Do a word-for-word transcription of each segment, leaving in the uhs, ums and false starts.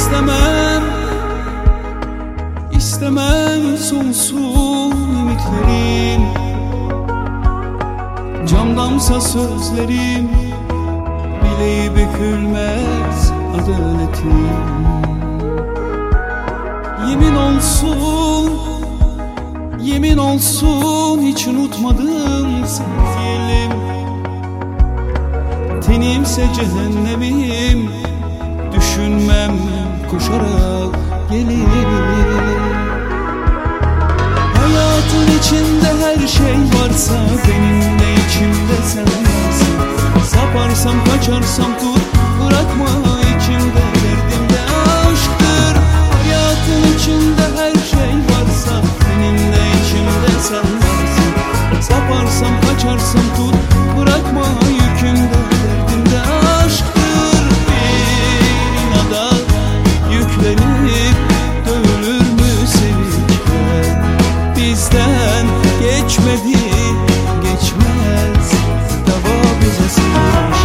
İstemem, istemem sonsuz ümitlerim. Camdansa sözlerim, bileği bükülmez adaletim. Yemin olsun, yemin olsun hiç unutmadım sevgilim. Tenimse cehennemim, düşünmem koşarak gelirim. Hayatın içinde her şey varsa, benim de içimde sen varsın. Saparsam kaçarsam tut, bırakma içimde, derdim de aşktır. Hayatın içinde her şey varsa, benim de içimde sen varsın. Saparsam kaçarsam tut, bırakma yükümde, derdim de aşktır. Bir inada yüklenip dövülür mü sevinçler? Bizden geçmedi, geçmez dava bize sevinçler.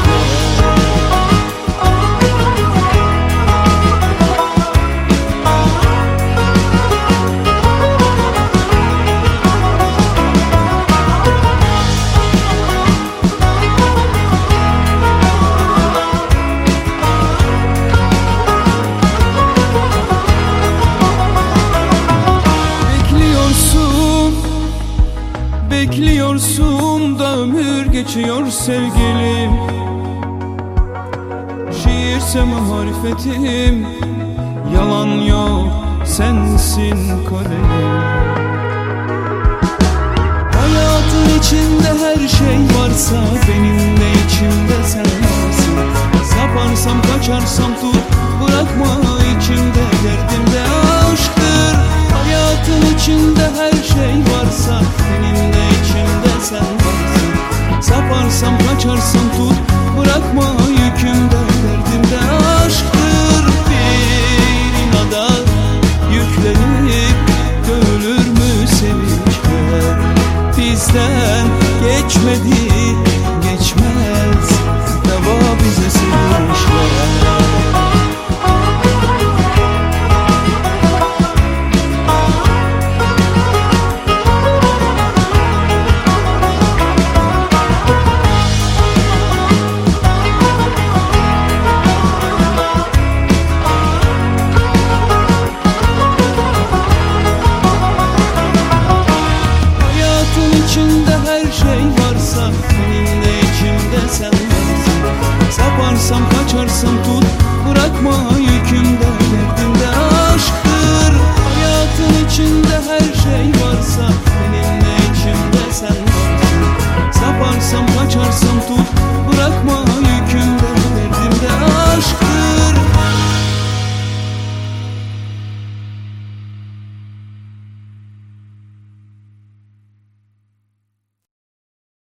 Bekliyorsun da ömür geçiyor sevgilim. Şiirse marifetim, yalan yok sensin kalemim. Hayatın içinde her şey varsa, benim de içimde sen varsın. Saparsam kaçarsam tut, bırakma içimde, derdim de aşktır. Hayatın içinde her şey varsa, benim de içimde sen varsın. Saparsam kaçarsam tut, bırakma yükümde, derdim de aşktır. Bir inada yüklenip dövülür mü sevinçler? Bizden geçmedi, geçmez dava bize sevinçler. İçinde her şey varsa, benim de içimde sen varsın. Saparsam kaçarsam tut, bırakma yükümde, derdim de aşktır. Hayatın içinde her şey